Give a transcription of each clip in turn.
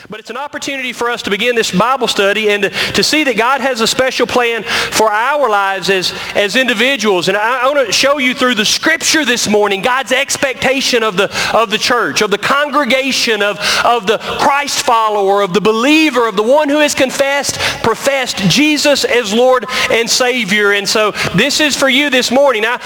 But it's an opportunity for us to begin this Bible study and to see that God has a special plan for our lives as individuals. And I want to show you through the Scripture this morning God's expectation of the church, of the congregation, of the Christ follower, of the believer, of the one who has professed Jesus as Lord and Savior. And so this is for you this morning. Now,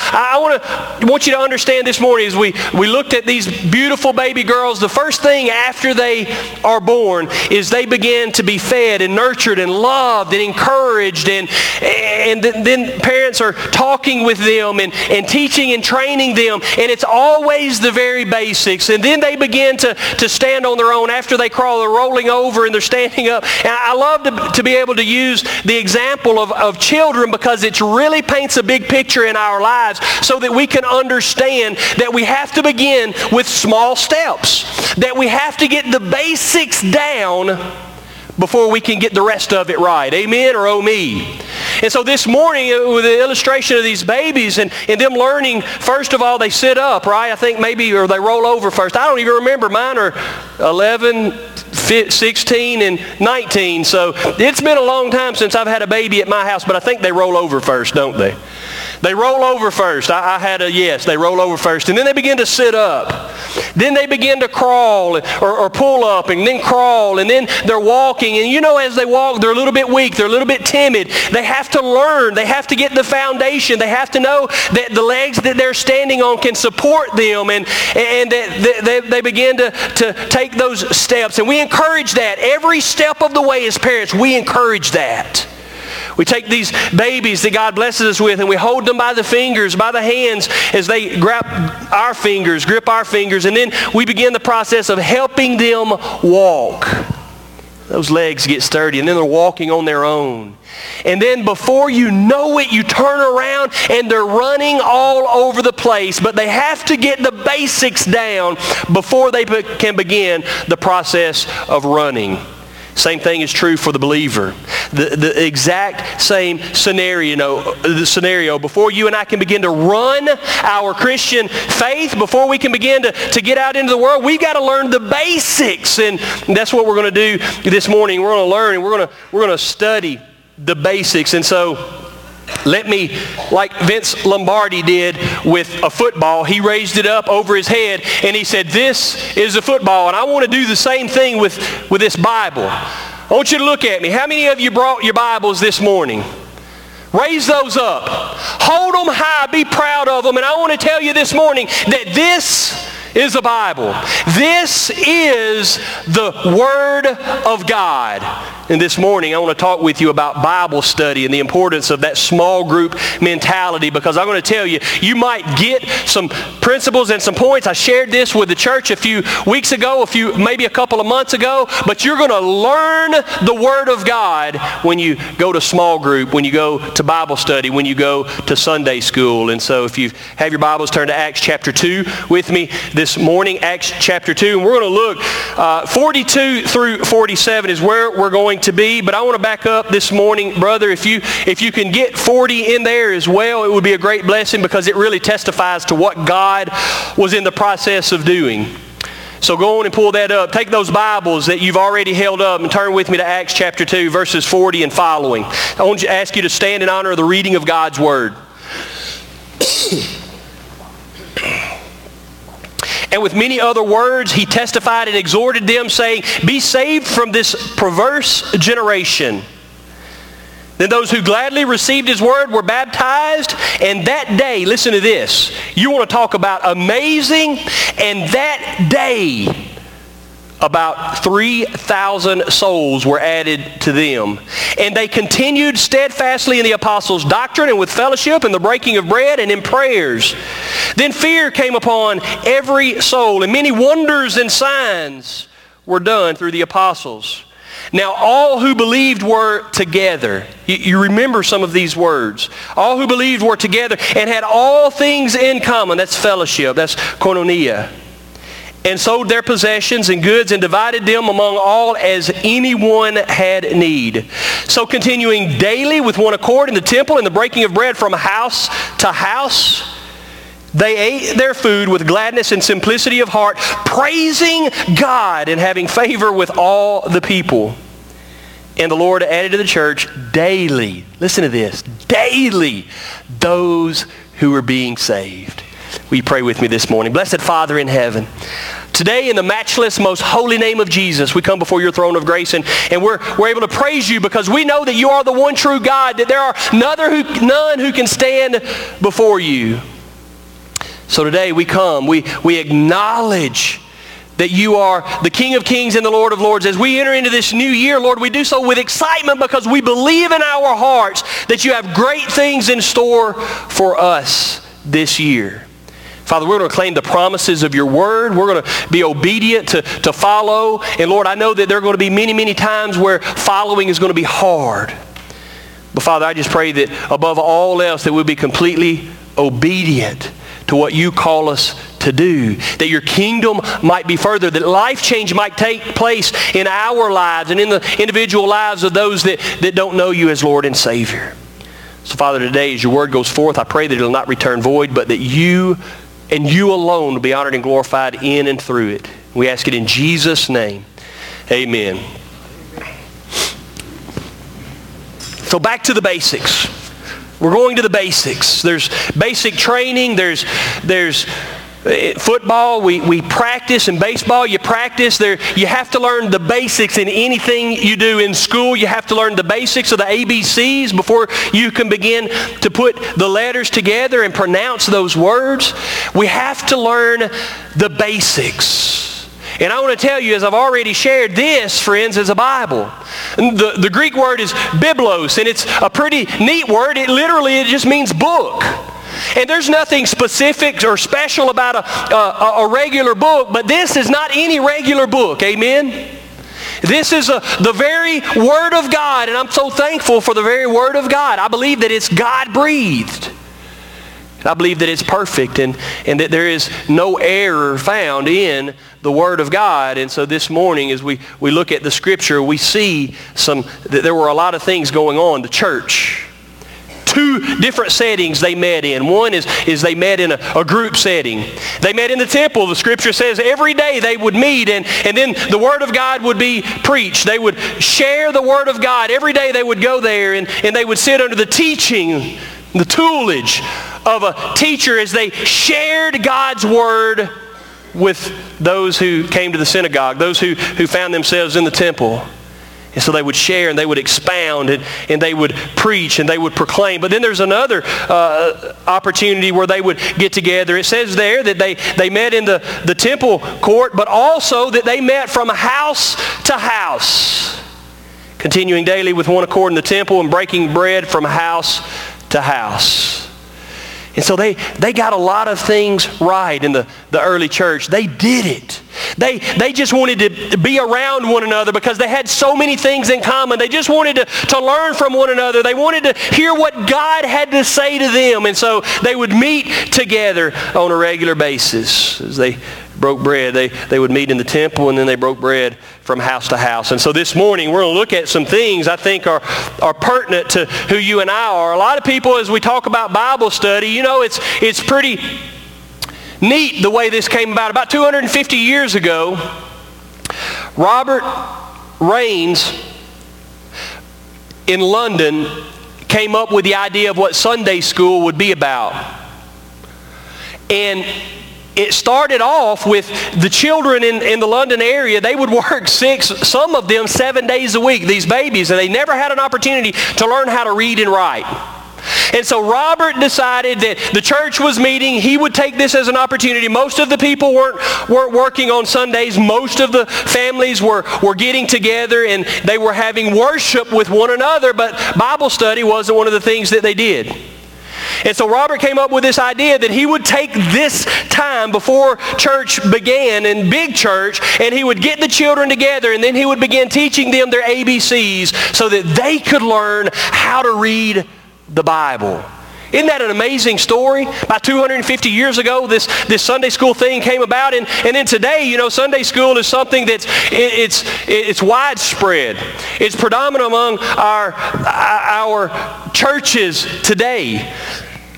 I want you to understand this morning as we looked at these beautiful baby girls, the first thing after they are born is they begin to be fed and nurtured and loved and encouraged, and then parents are talking with them and teaching and training them, and it's always the very basics. And then they begin to stand on their own. After they crawl, they're rolling over and they're standing up. And I love to be able to use the example of children because it really paints a big picture in our lives so that we can understand that we have to begin with small steps, that we have to get the basics down before we can get the rest of it right. Amen or oh me? And so this morning, with the illustration of these babies and them learning, first of all, they sit up, right? I think maybe, or they roll over first. I don't even remember. Mine are 11, 16, and 19. So it's been a long time since I've had a baby at my house, but I think they roll over first, don't they? They roll over first. I had a yes. They roll over first. And then they begin to sit up. Then they begin to crawl or pull up and then crawl. And then they're walking. And you know, as they walk, they're a little bit weak. They're a little bit timid. They have to learn. They have to get the foundation. They have to know that the legs that they're standing on can support them. And that they begin to take those steps. And we encourage that. Every step of the way as parents, we encourage that. We take these babies that God blesses us with and we hold them by the fingers, by the hands as they grip our fingers, and then we begin the process of helping them walk. Those legs get sturdy and then they're walking on their own. And then before you know it, you turn around and they're running all over the place, but they have to get the basics down before they can begin the process of running. Same thing is true for the believer. The exact same scenario. Before you and I can begin to run our Christian faith, before we can begin to get out into the world, we've got to learn the basics. And that's what we're going to do this morning. We're going to learn and we're going to study the basics. And so let me, like Vince Lombardi did with a football, he raised it up over his head and he said, "This is a football." And I want to do the same thing with this Bible. I want you to look at me. How many of you brought your Bibles this morning? Raise those up. Hold them high. Be proud of them. And I want to tell you this morning that this is the Bible. This is the Word of God. And this morning I want to talk with you about Bible study and the importance of that small group mentality, because I'm going to tell you, you might get some principles and some points. I shared this with the church a few weeks ago, maybe a couple of months ago, but you're going to learn the Word of God when you go to small group, when you go to Bible study, when you go to Sunday school. And so if you have your Bibles, turn to Acts chapter 2 with me this morning. Acts chapter 2, and we're going to look 42 through 47 is where we're going to be. But I want to back up this morning, brother. If you can get 40 in there as well, it would be a great blessing, because it really testifies to what God was in the process of doing. So go on and pull that up. Take those Bibles that you've already held up and turn with me to Acts chapter 2, verses 40 and following. I want to ask you to stand in honor of the reading of God's Word. And with many other words, he testified and exhorted them, saying, "Be saved from this perverse generation." Then those who gladly received his word were baptized, and that day, listen to this, you want to talk about amazing, and that day, about 3,000 souls were added to them. And they continued steadfastly in the apostles' doctrine and with fellowship and the breaking of bread and in prayers. Then fear came upon every soul, and many wonders and signs were done through the apostles. Now all who believed were together. You remember some of these words. All who believed were together and had all things in common. That's fellowship. That's koinonia. And sold their possessions and goods and divided them among all as anyone had need. So continuing daily with one accord in the temple and the breaking of bread from house to house, They ate their food with gladness and simplicity of heart, praising God and having favor with all the people. And the Lord added to the church daily, listen to this, daily, those who were being saved. Will you pray with me this morning? Blessed Father in heaven, today in the matchless, most holy name of Jesus, we come before your throne of grace and we're able to praise you because we know that you are the one true God, that there are none who can stand before you. So today we come, we acknowledge that you are the King of Kings and the Lord of Lords. As we enter into this new year, Lord, we do so with excitement because we believe in our hearts that you have great things in store for us this year. Father, we're going to claim the promises of your word. We're going to be obedient to follow. And Lord, I know that there are going to be many, many times where following is going to be hard. But Father, I just pray that above all else that we'll be completely obedient to what you call us to do, that your kingdom might be further, that life change might take place in our lives and in the individual lives of those that don't know you as Lord and Savior. So Father, today as your word goes forth, I pray that it will not return void, but that you and you alone will be honored and glorified in and through it. We ask it in Jesus' name. Amen. So back to the basics. We're going to the basics. There's basic training. There's football. We practice. In baseball, you practice. You have to learn the basics in anything you do in school. You have to learn the basics of the ABCs before you can begin to put the letters together and pronounce those words. We have to learn the basics. And I want to tell you, as I've already shared, this, friends, is a Bible. The Greek word is biblos, and it's a pretty neat word. It just means book. And there's nothing specific or special about a regular book, but this is not any regular book. Amen? This is the very Word of God, and I'm so thankful for the very Word of God. I believe that it's God-breathed. I believe that it's perfect and that there is no error found in the Word of God. And so this morning as we look at the Scripture, we see that there were a lot of things going on. The church, two different settings they met in. One is they met in a group setting. They met in the temple. The Scripture says every day they would meet and then the Word of God would be preached. They would share the Word of God. Every day they would go there and they would sit under the teaching, the tutelage of a teacher as they shared God's Word with those who came to the synagogue, those who found themselves in the temple. And so they would share and they would expound and they would preach and they would proclaim. But then there's another opportunity where they would get together. It says there that they met in the temple court, but also that they met from house to house, continuing daily with one accord in the temple and breaking bread from house to house. And so they got a lot of things right in the early church. They did it. They just wanted to be around one another because they had so many things in common. They just wanted to learn from one another. They wanted to hear what God had to say to them. And so they would meet together on a regular basis. As they broke bread, they would meet in the temple and then they broke bread from house to house. And so this morning we're going to look at some things I think are pertinent to who you and I are. A lot of people, as we talk about Bible study, you know, it's pretty neat the way this came about. About 250 years ago, Robert Raines in London came up with the idea of what Sunday school would be about. And it started off with the children in the London area. They would work some of them 7 days a week, these babies, and they never had an opportunity to learn how to read and write. And so Robert decided that the church was meeting. He would take this as an opportunity. Most of the people weren't working on Sundays. Most of the families were getting together and they were having worship with one another, but Bible study wasn't one of the things that they did. And so Robert came up with this idea that he would take this time before church began in big church and he would get the children together and then he would begin teaching them their ABCs so that they could learn how to read the Bible. Isn't that an amazing story? About 250 years ago, this Sunday school thing came about, and then today, you know, Sunday school is something that's it's widespread. It's predominant among our churches today.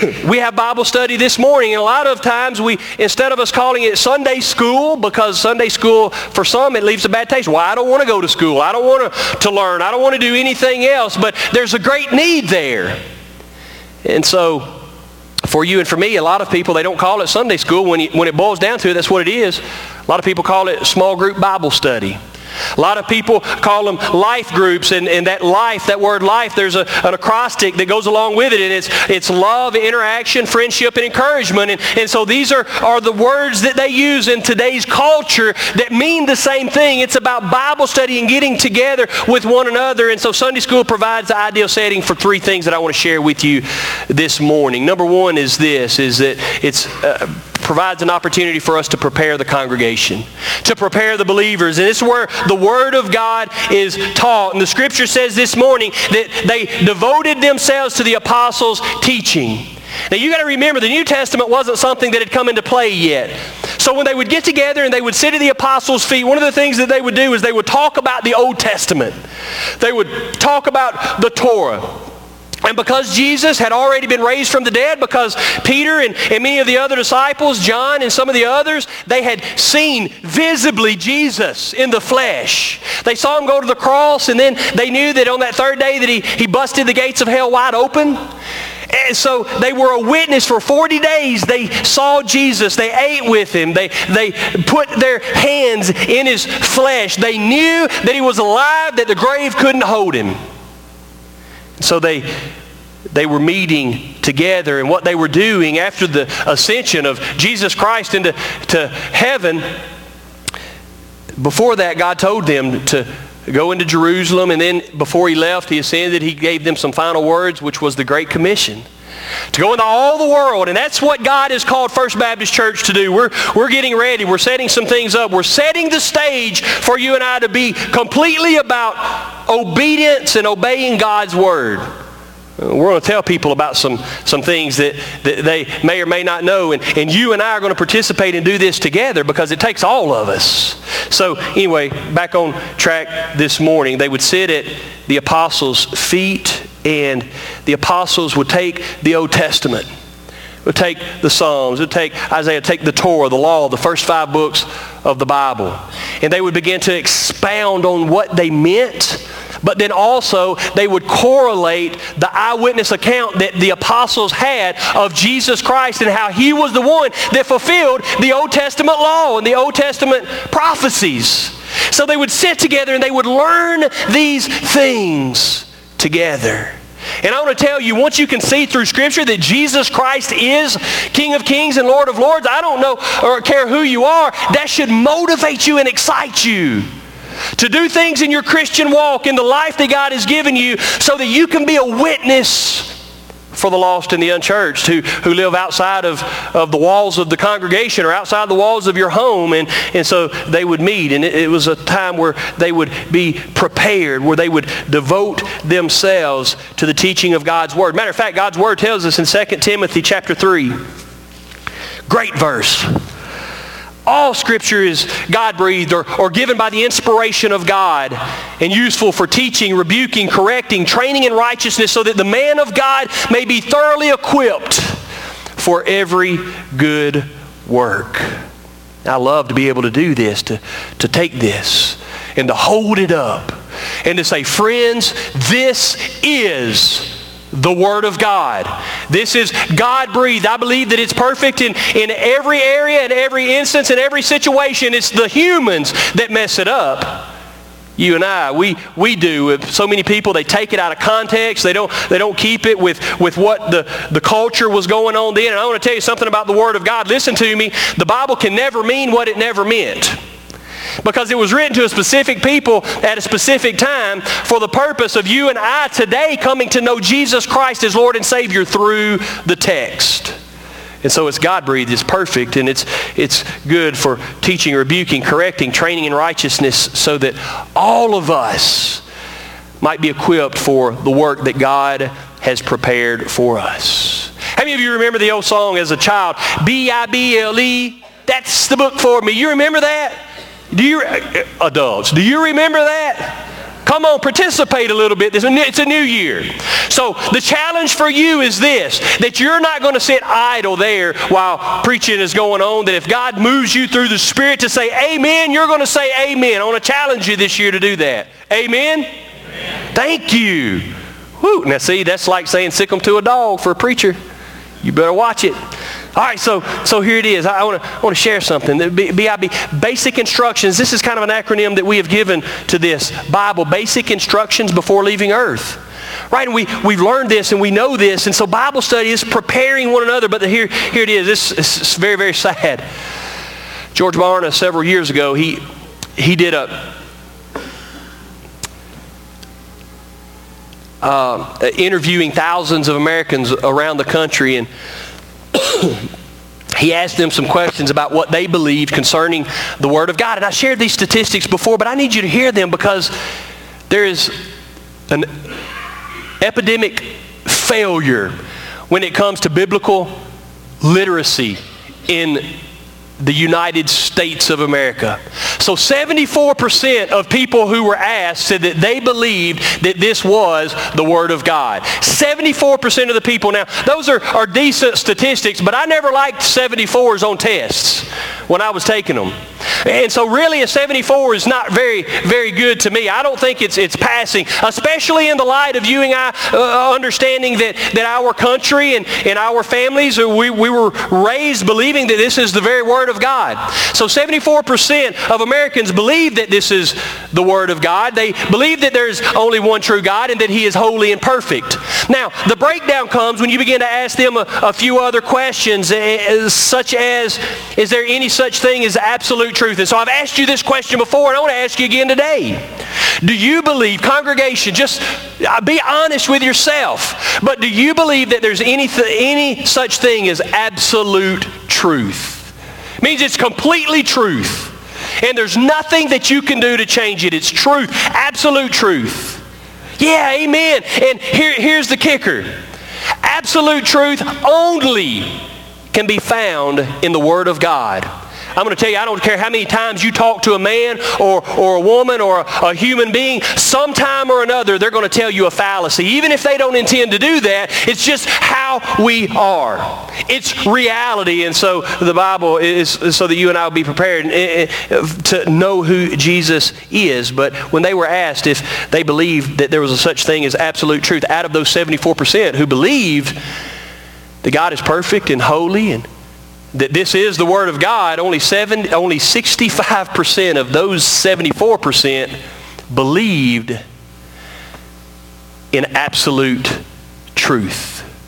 we have Bible study this morning, and a lot of times instead of us calling it Sunday school, because Sunday school, for some, it leaves a bad taste. Well, I don't want to go to school. I don't want to learn. I don't want to do anything else. But there's a great need there. And so, for you and for me, a lot of people, they don't call it Sunday school. When it boils down to it, that's what it is. A lot of people call it small group Bible study. A lot of people call them life groups, and that life, that word life, there's an acrostic that goes along with it, and it's love, interaction, friendship, and encouragement. And so these are the words that they use in today's culture that mean the same thing. It's about Bible study and getting together with one another. And so Sunday school provides the ideal setting for three things that I want to share with you this morning. Number one is this, is that it's provides an opportunity for us to prepare the congregation, to prepare the believers. And this is where the Word of God is taught. And the Scripture says this morning that they devoted themselves to the apostles' teaching. Now you got to remember, the New Testament wasn't something that had come into play yet. So when they would get together and they would sit at the apostles' feet, one of the things that they would do is they would talk about the Old Testament. They would talk about the Torah. And because Jesus had already been raised from the dead, because Peter and many of the other disciples, John and some of the others, they had seen visibly Jesus in the flesh. They saw him go to the cross, and then they knew that on that third day that he busted the gates of hell wide open. And so they were a witness for 40 days. They saw Jesus. They ate with him. They put their hands in his flesh. They knew that he was alive, that the grave couldn't hold him. So they were meeting together, and what they were doing after the ascension of Jesus Christ into heaven, before that God told them to go into Jerusalem, and then before he left, he ascended, he gave them some final words, which was the Great Commission. To go into all the world, and that's what God has called First Baptist Church to do. We're getting ready. We're setting some things up. We're setting the stage for you and I to be completely about obedience and obeying God's Word. We're going to tell people about some things that they may or may not know, and you and I are going to participate and do this together because it takes all of us. So anyway, back on track this morning, they would sit at the apostles' feet, and the apostles would take the Old Testament, would take the Psalms, would take Isaiah, take the Torah, the law, the first 5 books of the Bible. And they would begin to expound on what they meant, but then also they would correlate the eyewitness account that the apostles had of Jesus Christ and how he was the one that fulfilled the Old Testament law and the Old Testament prophecies. So they would sit together and they would learn these things together. And I want to tell you, once you can see through Scripture that Jesus Christ is King of Kings and Lord of Lords, I don't know or care who you are, that should motivate you and excite you to do things in your Christian walk, in the life that God has given you, so that you can be a witness for the lost and the unchurched who live outside of the walls of the congregation or outside the walls of your home. And so they would meet, and it was a time where they would be prepared, where they would devote themselves to the teaching of God's Word. Matter of fact, God's Word tells us in 2 Timothy chapter 3, great verse. All Scripture is God-breathed or given by the inspiration of God and useful for teaching, rebuking, correcting, training in righteousness, so that the man of God may be thoroughly equipped for every good work. I love to be able to do this, to take this and to hold it up and to say, friends, this is the Word of God. This is God-breathed. I believe that it's perfect in every area, in every instance, in every situation. It's the humans that mess it up. You and I, we do. With so many people, they take it out of context. They don't keep it with what the culture was going on then. And I want to tell you something about the Word of God. Listen to me. The Bible can never mean what it never meant, because it was written to a specific people at a specific time for the purpose of you and I today coming to know Jesus Christ as Lord and Savior through the text. And so it's God-breathed, it's perfect, and it's good for teaching, rebuking, correcting, training in righteousness, so that all of us might be equipped for the work that God has prepared for us. How many of you remember the old song as a child, B-I-B-L-E? That's the book for me. You remember that? Adults, do you remember that? Come on, participate a little bit. It's a new year. So the challenge for you is this, that you're not going to sit idle there while preaching is going on, that if God moves you through the Spirit to say amen, you're going to say amen. I want to challenge you this year to do that. Amen? Amen. Thank you. Woo. Now see, that's like saying sick them to a dog for a preacher. You better watch it. All right, so here it is. I want to share something. BIB, basic instructions. This is kind of an acronym that we have given to this Bible. Basic instructions before leaving earth. Right, and we've learned this and we know this, and so Bible study is preparing one another. But here it is. This is very, very sad. George Barna, several years ago, he did interviewing thousands of Americans around the country, and he asked them some questions about what they believed concerning the Word of God. And I shared these statistics before, but I need you to hear them because there is an epidemic failure when it comes to biblical literacy in the United States of America. So 74% of people who were asked said that they believed that this was the Word of God. 74% of the people. Now, those are decent statistics, but I never liked 74s on tests when I was taking them. And so really a 74 is not very, very good to me. I don't think it's passing, especially in the light of you and I understanding that our country and our families, we were raised believing that this is the very Word of God. So 74% of Americans believe that this is the Word of God. They believe that there's only one true God and that He is holy and perfect. Now, the breakdown comes when you begin to ask them a few other questions, such as, is there any such thing as absolute truth? And so I've asked you this question before, and I want to ask you again today. Do you believe, congregation, just be honest with yourself, but do you believe that there's any such thing as absolute truth? It means it's completely truth. And there's nothing that you can do to change it. It's truth, absolute truth. Yeah, amen. And here's the kicker. Absolute truth only can be found in the Word of God. I'm going to tell you, I don't care how many times you talk to a man or a woman or a human being, sometime or another they're going to tell you a fallacy. Even if they don't intend to do that, it's just how we are. It's reality. And so the Bible is so that you and I will be prepared to know who Jesus is. But when they were asked if they believed that there was a such thing as absolute truth, out of those 74% who believed that God is perfect and holy and that this is the Word of God, only 65% of those 74% believed in absolute truth.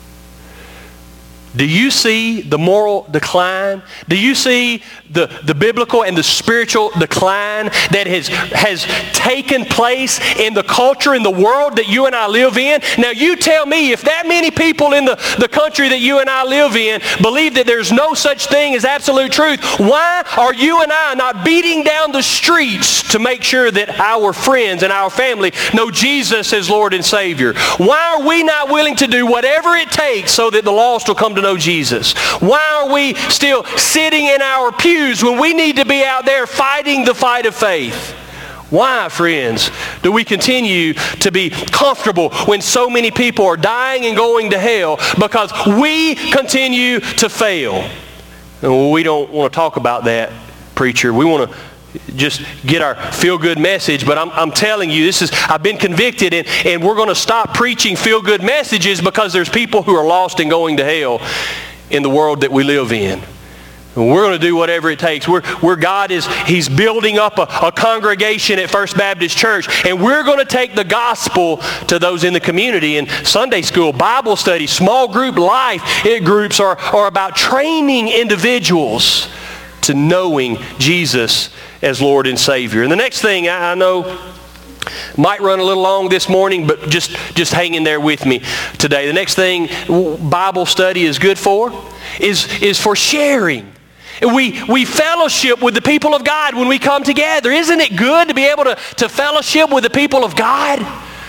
Do you see the moral decline? Do you see the biblical and the spiritual decline that has taken place in the culture, in the world that you and I live in? Now you tell me, if that many people in the country that you and I live in believe that there's no such thing as absolute truth, why are you and I not beating down the streets to make sure that our friends and our family know Jesus as Lord and Savior? Why are we not willing to do whatever it takes so that the lost will come to know Jesus? Why are we still sitting in our pews when we need to be out there fighting the fight of faith? Why, friends, do we continue to be comfortable when so many people are dying and going to hell because we continue to fail? And we don't want to talk about that, preacher. We want to just get our feel-good message, but I'm telling you, I've been convicted, and we're going to stop preaching feel-good messages because there's people who are lost and going to hell in the world that we live in. And we're going to do whatever it takes. Where God is, He's building up a congregation at First Baptist Church, and we're going to take the gospel to those in the community. And Sunday school, Bible study, small group life groups are about training individuals to knowing Jesus as Lord and Savior. And the next thing, I know might run a little long this morning, but just hang in there with me today. The next thing Bible study is good for is for sharing. We fellowship with the people of God when we come together. Isn't it good to be able to fellowship with the people of God?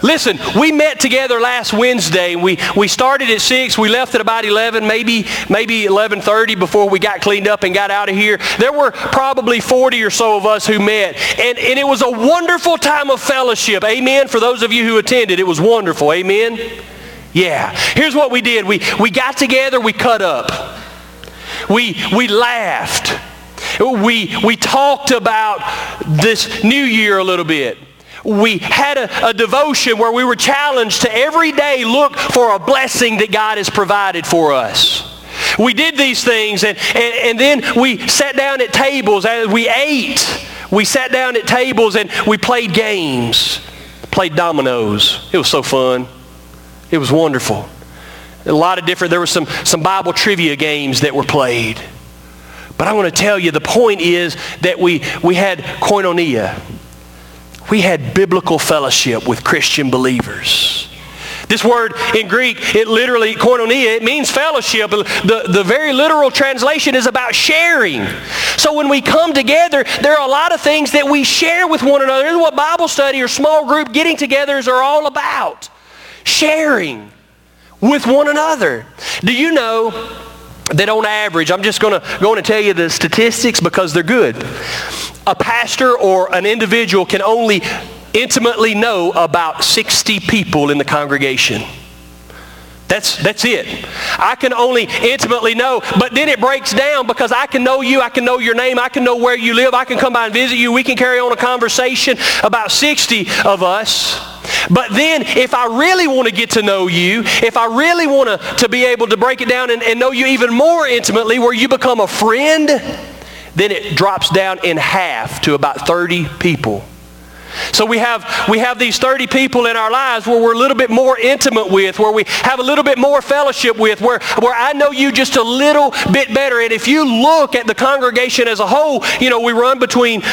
Listen, we met together last Wednesday. We started at 6. We left at about 11, maybe 11:30 before we got cleaned up and got out of here. There were probably 40 or so of us who met. And it was a wonderful time of fellowship. Amen? For those of you who attended, it was wonderful. Amen? Yeah. Here's what we did. We got together. We cut up. We laughed. We talked about this new year a little bit. We had a devotion where we were challenged to every day look for a blessing that God has provided for us. We did these things and then we sat down at tables as we ate. We sat down at tables and we played games, played dominoes. It was so fun. It was wonderful. A lot of different, there were some Bible trivia games that were played. But I want to tell you, the point is that we had koinonia. We had biblical fellowship with Christian believers. This word in Greek, it literally, koinonia, it means fellowship. The very literal translation is about sharing. So when we come together, there are a lot of things that we share with one another. This is what Bible study or small group getting togethers are all about. Sharing with one another. Do you know that on average, I'm just going to tell you the statistics because they're good. A pastor or an individual can only intimately know about 60 people in the congregation. That's it. I can only intimately know, but then it breaks down because I can know you, I can know your name, I can know where you live, I can come by and visit you, we can carry on a conversation about 60 of us. But then if I really want to get to know you, if I really want to be able to break it down and know you even more intimately where you become a friend, then it drops down in half to about 30 people. So we have these 30 people in our lives where we're a little bit more intimate with, where we have a little bit more fellowship with, where I know you just a little bit better. And if you look at the congregation as a whole, we run between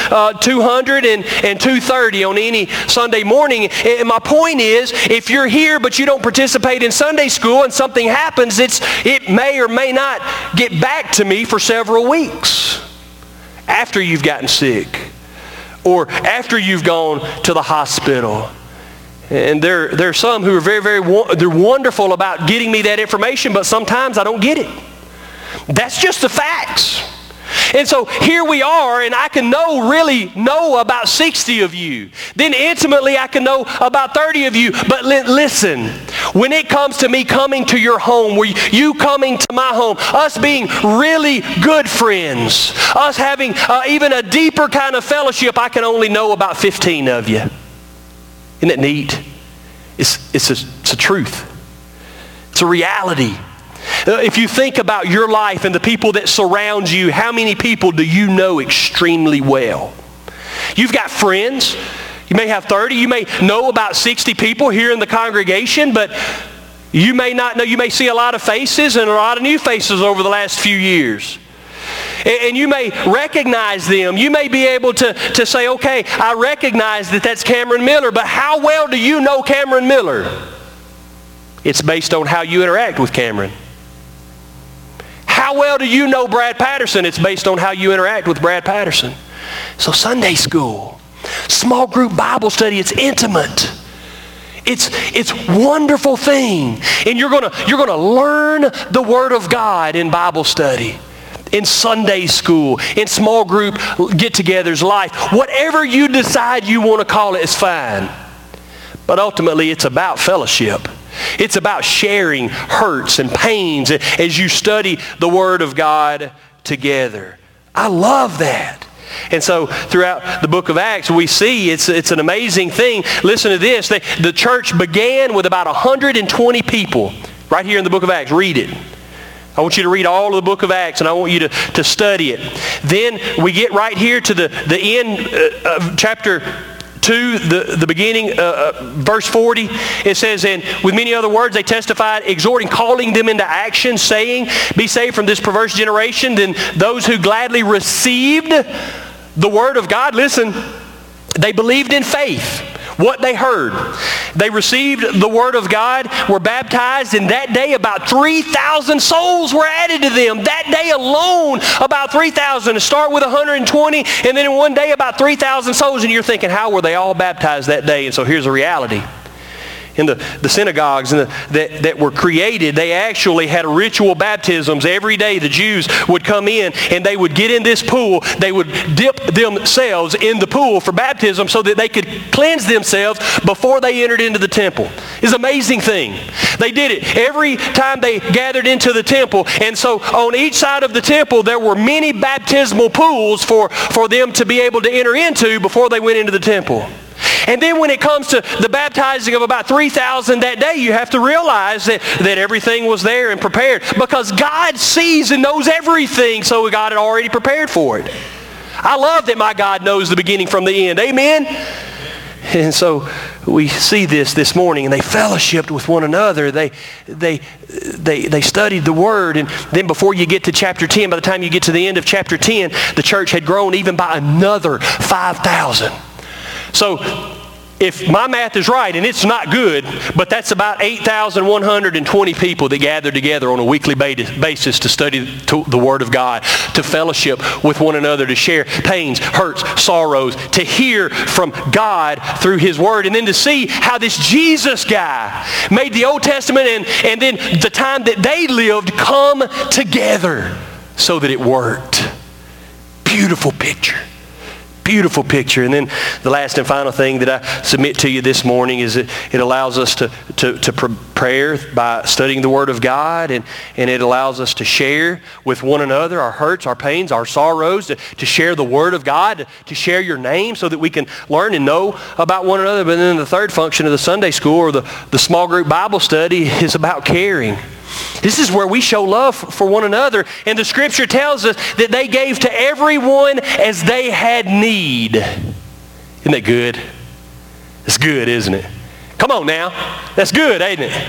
200 and 230 on any Sunday morning. And my point is, if you're here but you don't participate in Sunday school and something happens, it may or may not get back to me for several weeks after you've gotten sick. Or after you've gone to the hospital. And there are some who are they're wonderful about getting me that information, but sometimes I don't get it. That's just the facts. And so here we are, and I can really know about 60 of you. Then intimately I can know about 30 of you. But listen, when it comes to me coming to your home, where you coming to my home, us being really good friends, us having even a deeper kind of fellowship, I can only know about 15 of you. Isn't that neat? It's a truth. It's a reality. If you think about your life and the people that surround you, how many people do you know extremely well? You've got friends. You may have 30. You may know about 60 people here in the congregation, but you may not know. You may see a lot of faces and a lot of new faces over the last few years. And you may recognize them. You may be able to say, okay, I recognize that that's Cameron Miller, but how well do you know Cameron Miller? It's based on how you interact with Cameron. How well do you know Brad Patterson? It's based on how you interact with Brad Patterson. So Sunday school, small group Bible study, it's intimate. It's a wonderful thing. And you're gonna learn the Word of God in Bible study, in Sunday school, in small group get-togethers, life. Whatever you decide you want to call it is fine. But ultimately it's about fellowship. It's about sharing hurts and pains as you study the Word of God together. I love that. And so throughout the book of Acts, we see it's an amazing thing. Listen to this. The church began with about 120 people. Right here in the book of Acts. Read it. I want you to read all of the book of Acts, and I want you to study it. Then we get right here to the end of chapter 2, the beginning, verse 40, it says, and with many other words they testified, exhorting, calling them into action, saying, be saved from this perverse generation. Then those who gladly received the word of God, listen, they believed in faith. What they heard. They received the word of God, were baptized, and that day about 3,000 souls were added to them. That day alone, about 3,000. To start with 120, and then in one day about 3,000 souls. And you're thinking, how were they all baptized that day? And so here's the reality. in the synagogues that were created, they actually had ritual baptisms. Every day the Jews would come in and they would get in this pool. They would dip themselves in the pool for baptism so that they could cleanse themselves before they entered into the temple. It's an amazing thing. They did it every time they gathered into the temple. And so on each side of the temple there were many baptismal pools for them to be able to enter into before they went into the temple. And then when it comes to the baptizing of about 3,000 that day, you have to realize that everything was there and prepared, because God sees and knows everything, so God had already prepared for it. I love that my God knows the beginning from the end. Amen? And so we see this morning, and they fellowshiped with one another. They studied the Word, and then before you get to chapter 10, by the time you get to the end of chapter 10, the church had grown even by another 5,000. So if my math is right, and it's not good, but that's about 8,120 people that gathered together on a weekly basis to study the Word of God, to fellowship with one another, to share pains, hurts, sorrows, to hear from God through His Word, and then to see how this Jesus guy made the Old Testament and then the time that they lived come together so that it worked. Beautiful picture. Beautiful picture. And then the last and final thing that I submit to you this morning is that it allows us to prepare by studying the Word of God, and it allows us to share with one another our hurts, our pains, our sorrows, to share the Word of God, to share your name so that we can learn and know about one another. But then the third function of the Sunday school or the small group Bible study is about caring. This is where we show love for one another. And the Scripture tells us that they gave to everyone as they had need. Isn't that good? It's good, isn't it? Come on now. That's good, ain't it?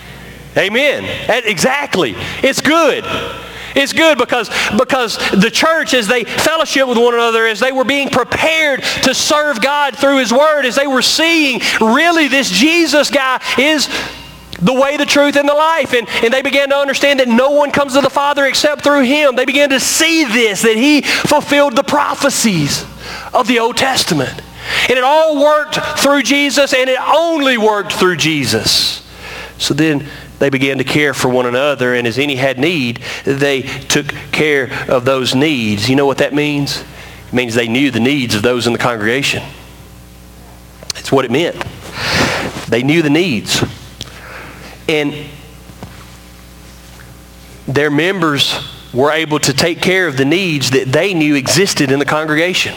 Amen. Exactly. It's good. It's good because the church, as they fellowship with one another, as they were being prepared to serve God through His Word, as they were seeing really this Jesus guy is the way, the truth, and the life. And they began to understand that no one comes to the Father except through Him. They began to see this, that He fulfilled the prophecies of the Old Testament. And it all worked through Jesus, and it only worked through Jesus. So then they began to care for one another, and as any had need, they took care of those needs. You know what that means? It means they knew the needs of those in the congregation. That's what it meant. They knew the needs. And their members were able to take care of the needs that they knew existed in the congregation.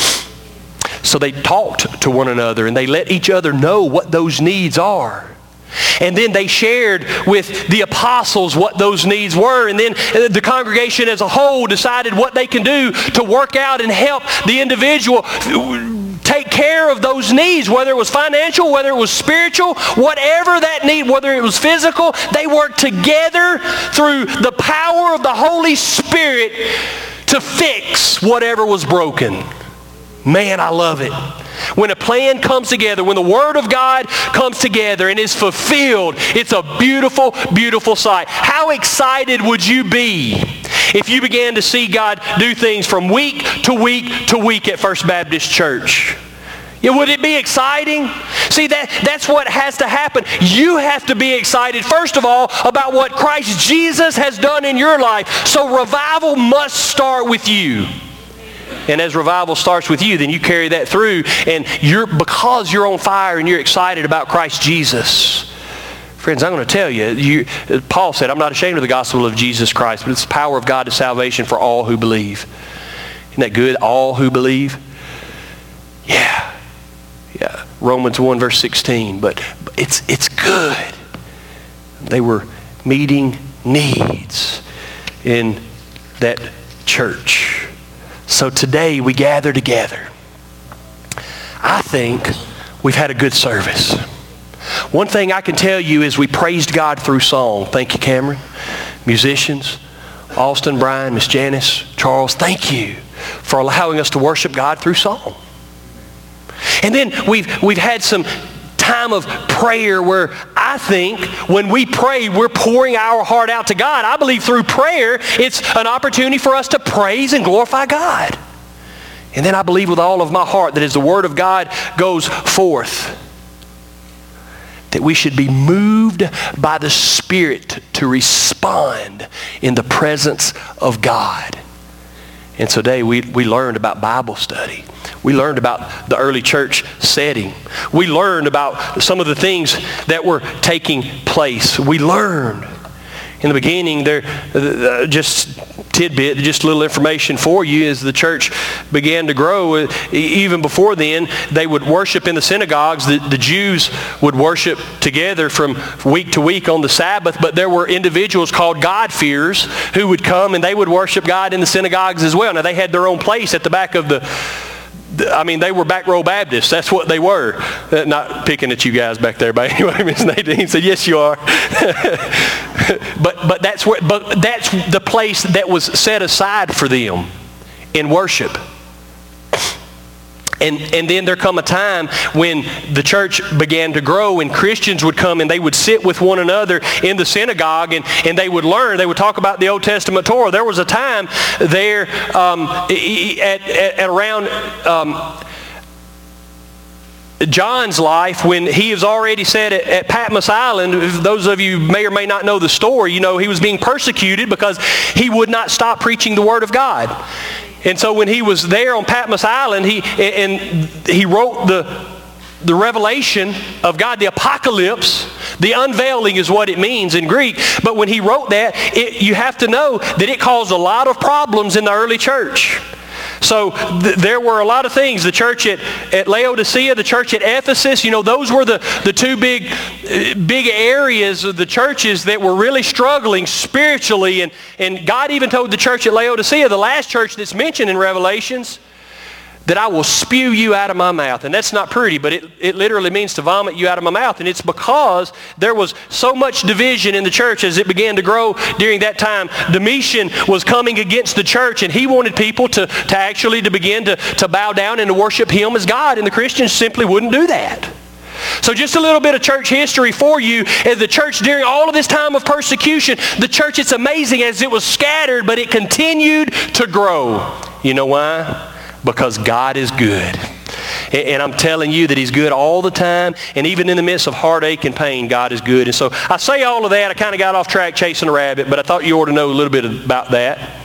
So they talked to one another and they let each other know what those needs are. And then they shared with the apostles what those needs were. And then the congregation as a whole decided what they can do to work out and help the individual take care of those needs, whether it was financial, whether it was spiritual, whatever that need, whether it was physical. They worked together through the power of the Holy Spirit to fix whatever was broken. Man, I love it. When a plan comes together, when the Word of God comes together and is fulfilled, it's a beautiful, beautiful sight. How excited would you be if you began to see God do things from week to week to week at First Baptist Church? Yeah, would it be exciting? See, that's what has to happen. You have to be excited, first of all, about what Christ Jesus has done in your life. So revival must start with you. And as revival starts with you, then you carry that through, and because you're on fire and you're excited about Christ Jesus. Friends, I'm going to tell you, Paul said, I'm not ashamed of the gospel of Jesus Christ, but it's the power of God to salvation for all who believe. Isn't that good? All who believe? Yeah. Romans 1 verse 16. But it's good. They were meeting needs in that church. So today we gather together. I think we've had a good service. One thing I can tell you is we praised God through song. Thank you, Cameron. Musicians, Austin, Brian, Miss Janice, Charles, thank you for allowing us to worship God through song. And then we've had some time of prayer where I think when we pray, we're pouring our heart out to God. I believe through prayer, it's an opportunity for us to praise and glorify God. And then I believe with all of my heart that as the Word of God goes forth, that we should be moved by the Spirit to respond in the presence of God. And today we learned about Bible study. We learned about the early church setting. We learned about some of the things that were taking place. We learned. In the beginning, just tidbit, just a little information for you, as the church began to grow. Even before then, they would worship in the synagogues. The Jews would worship together from week to week on the Sabbath, but there were individuals called God-fearers who would come and they would worship God in the synagogues as well. Now, they had their own place at the back of they were back row Baptists. That's what they were. Not picking at you guys back there, but anyway, Ms. Nadine said, yes, you are. but that's the place that was set aside for them in worship. And then there come a time when the church began to grow and Christians would come and they would sit with one another in the synagogue and they would learn. They would talk about the Old Testament Torah. There was a time there at around John's life when he was already said at Patmos Island. Those of you may or may not know the story, you know he was being persecuted because he would not stop preaching the Word of God. And so when he was there on Patmos Island, he wrote the revelation of God, the apocalypse. The unveiling is what it means in Greek. But when he wrote that, you have to know that it caused a lot of problems in the early church. So there were a lot of things. The church at Laodicea, the church at Ephesus, you know, those were the two big areas of the churches that were really struggling spiritually. And God even told the church at Laodicea, the last church that's mentioned in Revelations, that I will spew you out of my mouth. And that's not pretty, but it literally means to vomit you out of my mouth. And it's because there was so much division in the church as it began to grow during that time. Domitian was coming against the church, and he wanted people to begin to bow down and to worship him as God. And the Christians simply wouldn't do that. So just a little bit of church history for you. As the church during all of this time of persecution, the church, it's amazing, as it was scattered, but it continued to grow. You know why? Because God is good. And I'm telling you that He's good all the time. And even in the midst of heartache and pain, God is good. And so I say all of that. I kind of got off track chasing a rabbit, but I thought you ought to know a little bit about that.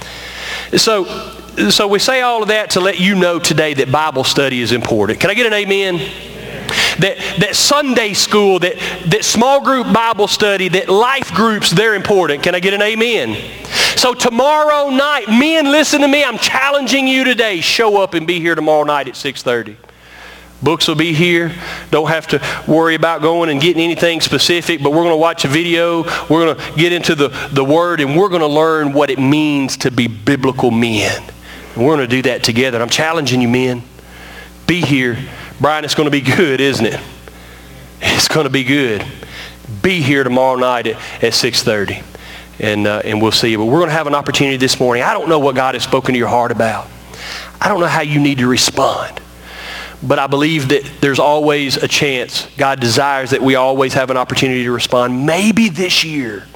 So we say all of that to let you know today that Bible study is important. Can I get an amen? That Sunday school, that small group Bible study, that life groups, they're important. Can I get an amen? So tomorrow night, men, listen to me. I'm challenging you today. Show up and be here tomorrow night at 6:30. Books will be here. Don't have to worry about going and getting anything specific, but we're going to watch a video. We're going to get into the Word, and we're going to learn what it means to be biblical men. And we're going to do that together. I'm challenging you, men. Be here. Brian, it's going to be good, isn't it? It's going to be good. Be here tomorrow night at 6:30. And we'll see you. But we're going to have an opportunity this morning. I don't know what God has spoken to your heart about. I don't know how you need to respond. But I believe that there's always a chance. God desires that we always have an opportunity to respond. Maybe this year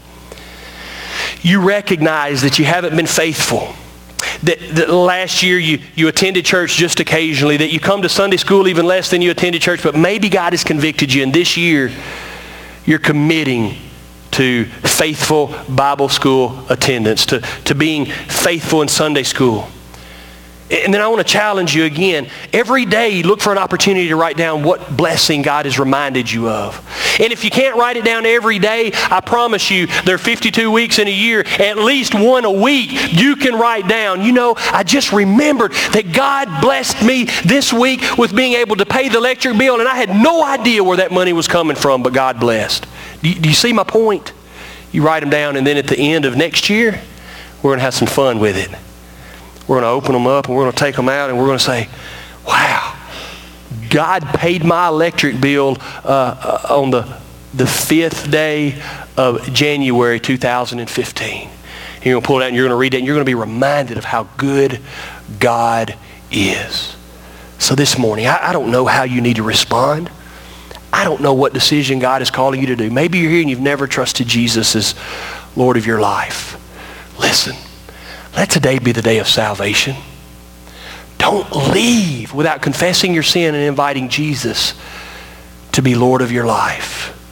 you recognize that you haven't been faithful. That last year you attended church just occasionally. That you come to Sunday school even less than you attended church. But maybe God has convicted you. And this year you're committing to faithful Bible school attendance, to being faithful in Sunday school. And then I want to challenge you again. Every day, look for an opportunity to write down what blessing God has reminded you of. And if you can't write it down every day, I promise you, there are 52 weeks in a year, at least one a week, you can write down, you know, I just remembered that God blessed me this week with being able to pay the electric bill, and I had no idea where that money was coming from, but God blessed. Do you see my point? You write them down, and then at the end of next year, we're going to have some fun with it. We're going to open them up, and we're going to take them out, and we're going to say, wow, God paid my electric bill on the 5th day of January 2015. And you're going to pull it out, and you're going to read it, and you're going to be reminded of how good God is. So this morning, I don't know how you need to respond. I don't know what decision God is calling you to do. Maybe you're here and you've never trusted Jesus as Lord of your life. Listen, let today be the day of salvation. Don't leave without confessing your sin and inviting Jesus to be Lord of your life.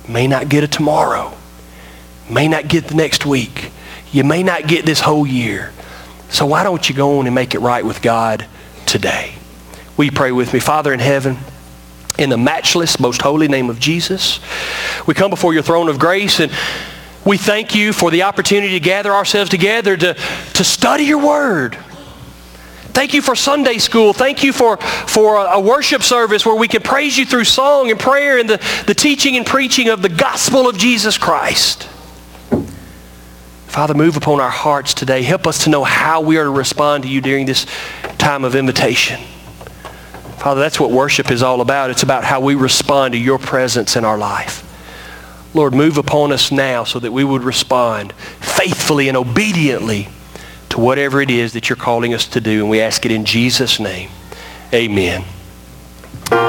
May not get a tomorrow. May not get the next week. You may not get this whole year. So why don't you go on and make it right with God today? Will you pray with me? Father in heaven, in the matchless, most holy name of Jesus, we come before your throne of grace, and we thank you for the opportunity to gather ourselves together to study your word. Thank you for Sunday school. Thank you for a worship service where we can praise you through song and prayer and the teaching and preaching of the gospel of Jesus Christ. Father, move upon our hearts today. Help us to know how we are to respond to you during this time of invitation. Father, that's what worship is all about. It's about how we respond to your presence in our life. Lord, move upon us now so that we would respond faithfully and obediently to whatever it is that you're calling us to do. And we ask it in Jesus' name. Amen.